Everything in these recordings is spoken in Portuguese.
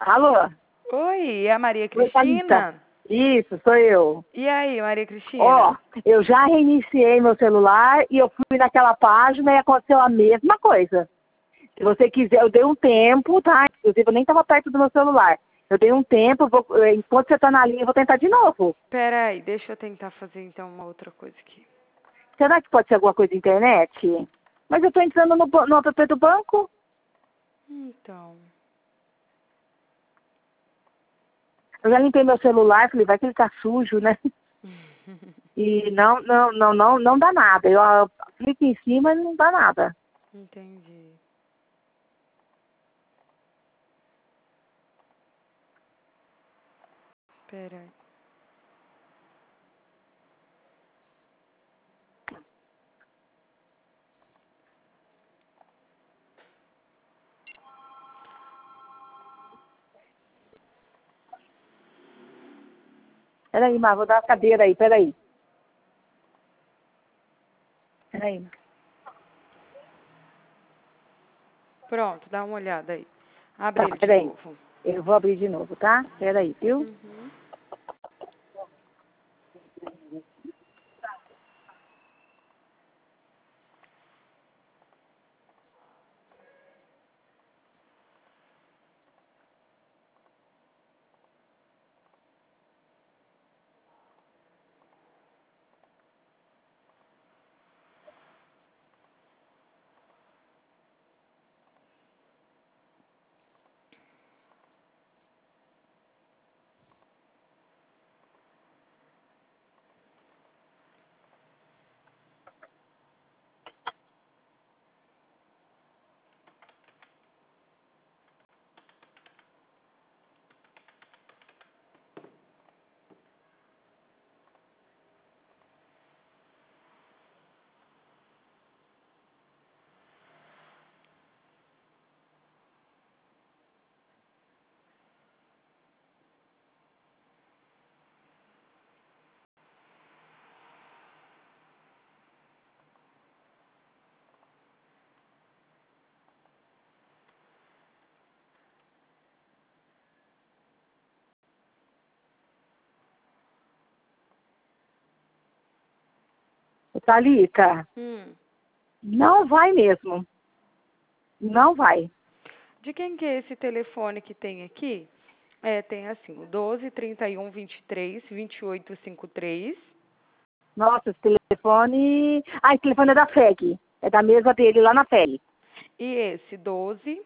Alô? Oi, é a Maria Oi, Thalita. Cristina? Isso, sou eu. E aí, Maria Ó, Cristina? eu já reiniciei meu celular e eu fui naquela página e aconteceu a mesma coisa. Se você quiser, eu dei um tempo, tá? Inclusive, eu nem estava perto do meu celular. Eu dei um tempo, enquanto você está na linha, eu vou tentar de novo. Pera aí, deixa eu tentar fazer então uma outra coisa aqui. Será que pode ser alguma coisa de internet? Mas eu estou entrando no app do banco. Então, Eu já limpei meu celular, falei, vai que ele tá sujo, né? E não dá nada. Eu clico em cima e não dá nada. entendi. Pera aí. Peraí, Mar, vou dar a cadeira aí, peraí. Peraí. Pronto, dá uma olhada aí. Abre Tá, ele de peraí. novo. Eu vou abrir de novo, tá? Peraí, viu? Uhum. Thalita, Hum. não vai mesmo. Não vai. De quem que é esse telefone que tem aqui? É, tem assim, o 12 31 23 28 53. Nossa, esse telefone. Ah, esse telefone é da FEG. É da mesa dele lá na FEG. E esse 12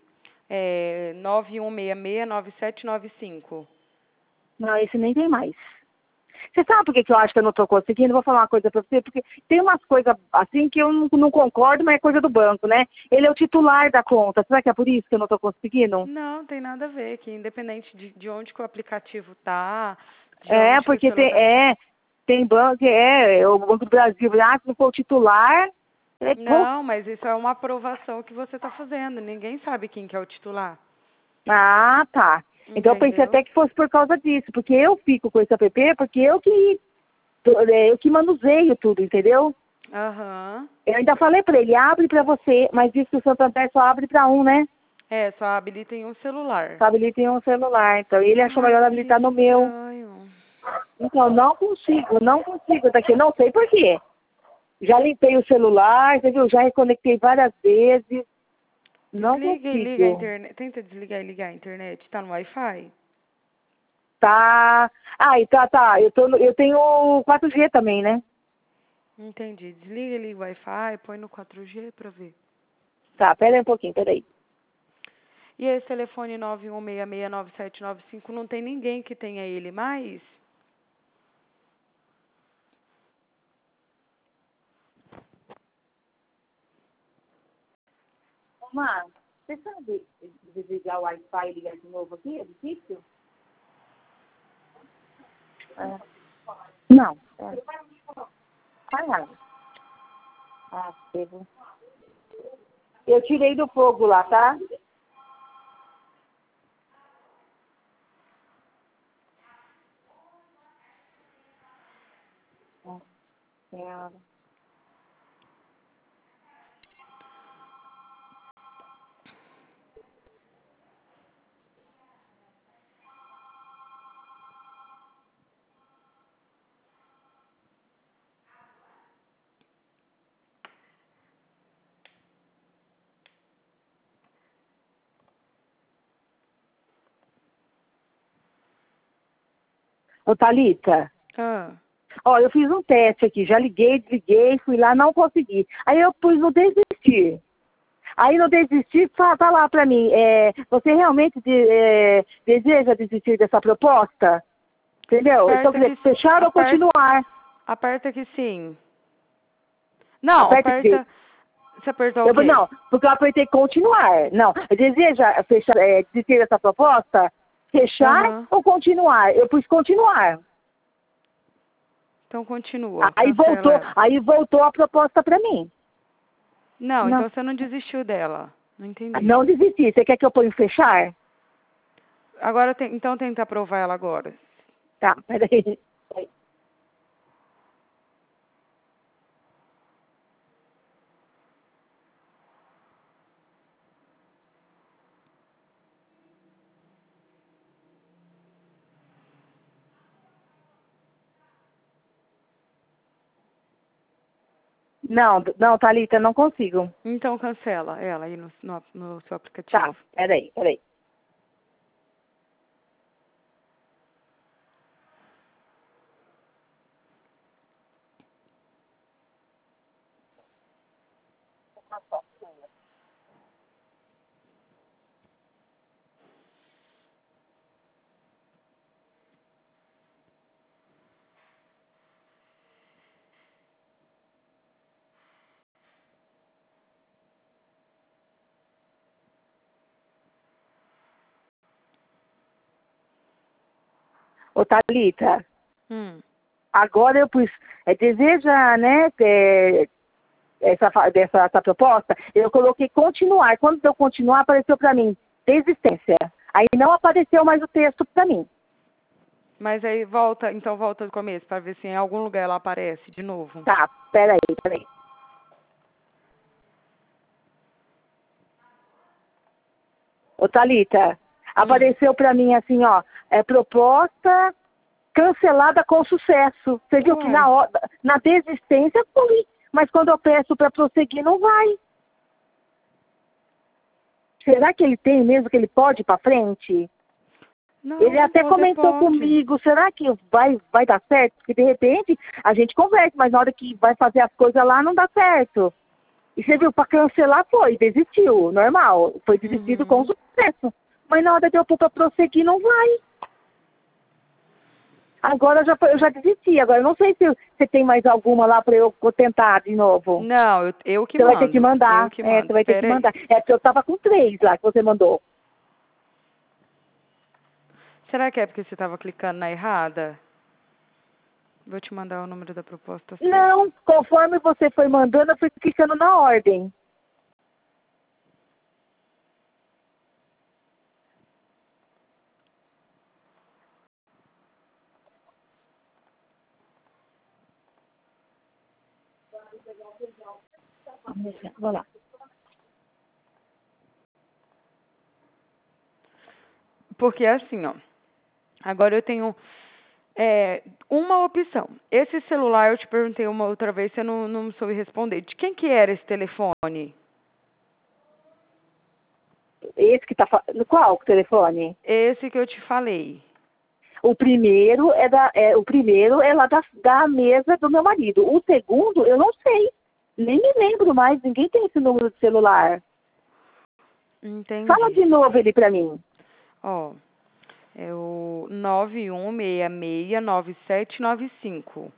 91669795. Não, esse nem tem mais. Você sabe por que que eu acho que eu não estou conseguindo? Vou falar uma coisa para você, porque tem umas coisas assim que eu não concordo, mas é coisa do banco, né? Ele é o titular da conta. Será que é por isso que eu não estou conseguindo? Não, tem nada a ver, que independente de onde que o aplicativo tá, de É, onde que o porque celular... tem banco, o Banco do Brasil, se não for o titular, puf. Não, mas isso é uma aprovação que você está fazendo. Ninguém sabe quem que é o titular. Ah, tá. Então eu pensei Entendeu? até que fosse por causa disso, porque eu fico com esse app, porque eu que manuseio tudo, entendeu? Aham. Eu ainda falei para ele, abre para você, mas disse que o Santander só abre para um, né? É, só habilita em um celular. Só habilita em um celular. Então ele achou Ai, melhor que habilitar no meu. estranho. Então não consigo daqui, não sei por quê. Já limpei o celular, você viu? Já reconectei várias vezes. Não Desliga e liga a consigo. internet. Tenta desligar e ligar a internet. Tá no Wi-Fi? Tá. Ah, e tá. Eu tenho 4G também, né? Entendi. Desliga e liga o Wi-Fi, põe no 4G pra ver. Tá, pera aí um pouquinho, peraí. E esse telefone 91669795 não tem ninguém que tenha ele mais? Mar, você sabe desligar o Wi-Fi e ligar de novo aqui? É difícil? É. Não. É. Faz nada. Ah, pego. Eu tirei do fogo lá, tá? É. Ô, Thalita, Ah, ó, eu fiz um teste aqui, já liguei, desliguei, fui lá, não consegui. Aí eu pus no desistir. Aí no desistir, tá lá pra mim, você realmente deseja desistir dessa proposta? Entendeu? Então, aperta quer dizer, que fechar ou continuar? aperta que sim. Não, Aperta que aperta. Você apertou o quê? Não, porque eu apertei continuar. Não, deseja fechar, desistir dessa proposta? Fechar Aham. ou continuar? Eu pus continuar. Então continua, cancela ela. Aí voltou a proposta para mim. Não, Não, então você não desistiu dela. Não entendi. não desisti. Você quer que eu ponha fechar? Agora então tenta aprovar ela agora. Tá, peraí. Não, Thalita, não consigo. Então cancela ela aí no seu Tá, aplicativo. peraí. Ô, Thalita, Hum. agora eu pus, deseja, né, essa proposta, eu coloquei continuar. Quando deu continuar, apareceu para mim desistência. Aí não apareceu mais o texto para mim. Mas aí então volta do começo para ver se em algum lugar ela aparece de novo. Tá, peraí. Ô, Thalita, apareceu para mim assim, ó, proposta cancelada com sucesso. Você viu que Uai. na desistência foi, mas quando eu peço para prosseguir, não vai. Será que ele tem mesmo, que ele pode ir para frente? Não, Ele até você comentou pode. comigo, será que vai dar certo? Porque de repente a gente conversa, mas na hora que vai fazer as coisas lá não dá certo. E você viu, para cancelar foi, desistiu, normal. Foi desistido com Uhum. sucesso. Mas na hora de eu pôr para prosseguir não vai. Agora eu já desisti. Agora eu não sei se você tem mais alguma lá para eu tentar de novo. Não, eu que Você vai ter que mando. mandar. Eu que mando. Você vai ter que Espera aí. mandar. Porque eu tava com 3 lá que você mandou. Será que é porque você estava clicando na errada? Vou te mandar o número da proposta certa. Não, conforme você foi mandando, eu fui clicando na ordem. Vamos lá. Porque assim, ó. Agora eu tenho uma opção. Esse celular, eu te perguntei uma outra vez, você não soube responder. De quem que era esse telefone? Esse que tá falando. Qual telefone? Esse que eu te falei. O primeiro o primeiro é lá da mesa do meu marido. O segundo, eu não sei. Nem me lembro mais. Ninguém tem esse número de celular. Fala Entendi. de novo ele pra mim. Ó, é o 91669795.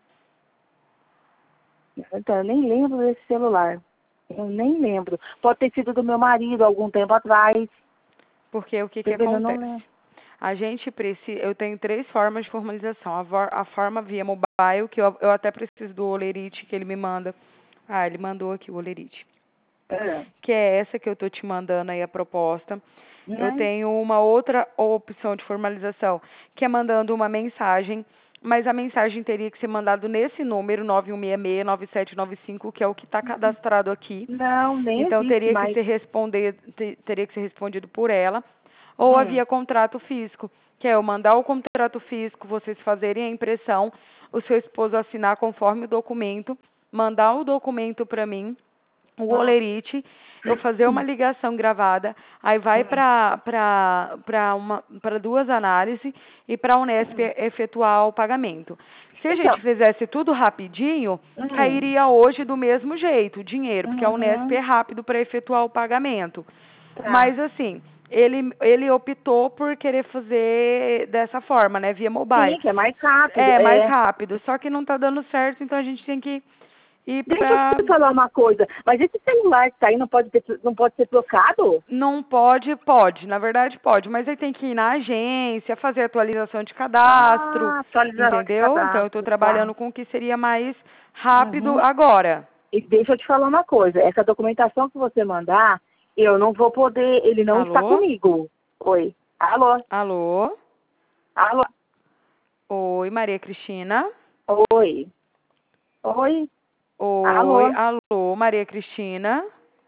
Então, eu nem lembro desse celular. Eu nem lembro. Pode ter sido do meu marido algum tempo atrás. Porque o que Tá que vendo? Eu não acontece? lembro. A gente precisa, eu tenho 3 formas de formalização. A forma via mobile, que eu até preciso do Olerite que ele me manda. Ah, ele mandou aqui o Olerite. É. Que é essa que eu tô te mandando aí a proposta. Eu Né? tenho uma outra opção de formalização, que é mandando uma mensagem, mas a mensagem teria que ser mandada nesse número, 91669795, que é o que está cadastrado aqui. Não, nem Então existe teria que mais. ser teria que ser respondido por ela, ou havia contrato físico, que é eu mandar o contrato físico, vocês fazerem a impressão, o seu esposo assinar conforme o documento, mandar o documento para mim, o Ah, olerite, vou fazer uma ligação gravada, aí vai para 2 análises e para a Unesp efetuar o pagamento. Se a gente fizesse tudo rapidinho, cairia hoje do mesmo jeito o dinheiro, porque a Unesp é rápido para efetuar o pagamento. Mas assim, ele optou por querer fazer dessa forma, né, via mobile. Sim, que é mais rápido. Mais rápido, só que não tá dando certo, então a gente tem que ir Deixa eu te falar uma coisa, mas esse celular que tá aí não pode ser trocado? Não pode, pode, na verdade pode, mas aí tem que ir na agência, fazer atualização de cadastro, Atualização entendeu? de cadastro, Então eu tô trabalhando com o que seria mais rápido agora. E deixa eu te falar uma coisa, essa documentação que você mandar, eu não vou poder, ele não está comigo. Oi. Alô? Alô? Alô? Oi, Maria Cristina? Oi. Oi. Oi, alô, Maria Cristina?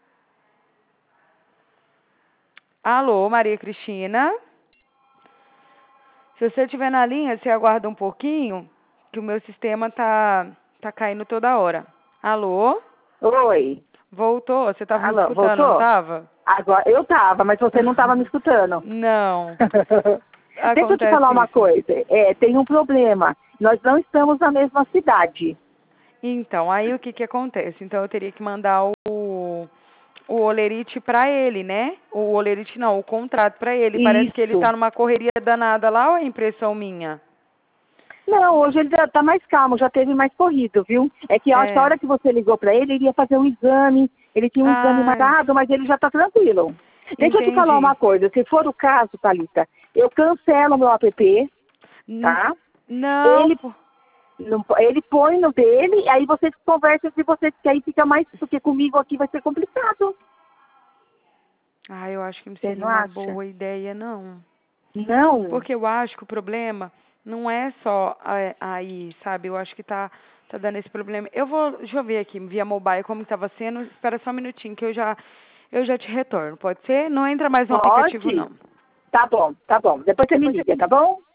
Alô, Maria Cristina? Se você estiver na linha, você aguarda um pouquinho, que o meu sistema tá caindo toda hora. Alô? Oi. Voltou? Você estava me escutando, voltou? não estava? Agora, eu estava, mas você não estava me escutando. Não. Deixa eu te falar uma coisa. Tem um problema. Nós não estamos na mesma cidade. Então, aí o que acontece? Então, eu teria que mandar o olerite para ele, né? O olerite não, o contrato para ele. Parece que ele está numa correria danada lá ou é impressão minha? Não, hoje ele já tá mais calmo, já teve mais corrido, viu? É que a hora que você ligou para ele, ele ia fazer um exame, ele tinha um exame marcado, mas ele já tá tranquilo. Deixa eu te falar uma coisa, se for o caso, Thalita, eu cancelo o meu app, tá? Não. Ele põe no dele, aí vocês conversam entre vocês, que aí fica mais, porque comigo aqui vai ser complicado. Eu acho que não seria uma boa ideia, não. Não? Porque eu acho que o problema não é só aí, sabe? Eu acho que tá dando esse problema. Deixa eu ver aqui, via mobile, como estava sendo. Espera só um minutinho, que eu já te retorno. Pode ser? Não entra mais no aplicativo, não. Tá bom. Depois você me liga, tá bom?